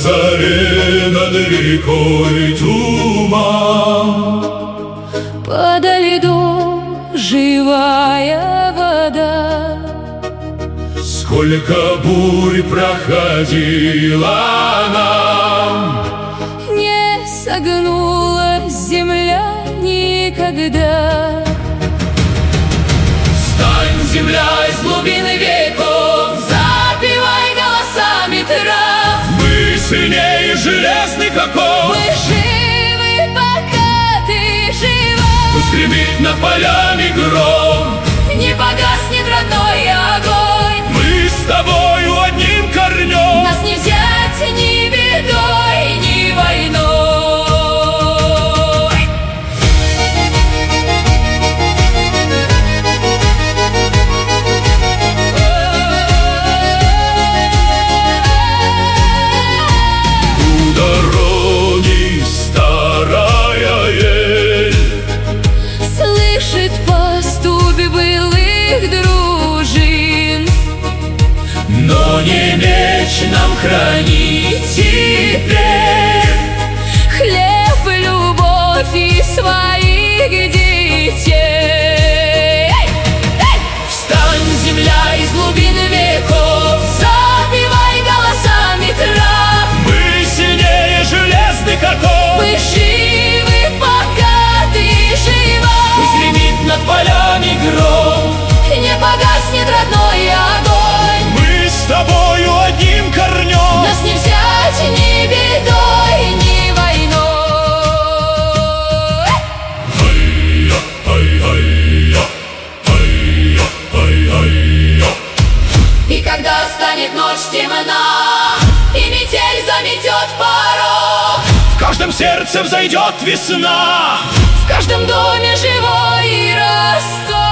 заре над рекой туман. Подо льдом живая вода. Сколько бурь проходила нам, Не согнулась земля никогда. Встань, земля, из глубины веков, Запевай голосами трав. мы сильнее железных оков. Мы живы, пока ты жива. Пусть гремит над полями гром, Не погаснет родной огонь. мы с тобою одним корнем. Нас не взять ни бедой, ни войной. У дороги старая ель Слышит пастух былых дружин. но не меч нам хранить теперь. Хлеб, любовь и своих детей. Встань, земля, из глубин веков, Запевай голосами трав. мы сильнее железных оков. Мы живы, пока ты жива. Пусть гремит над полями гром, Не погаснет родной огонь. мы с тобою одним корнем. Нас не взять ни бедой, ни войной. Ай-я, ай-ай-я, ай-я, ай-ай-я. И когда станет ночь темна, и метель заметет порог, В каждом сердце взойдет весна, в каждом доме живой росток.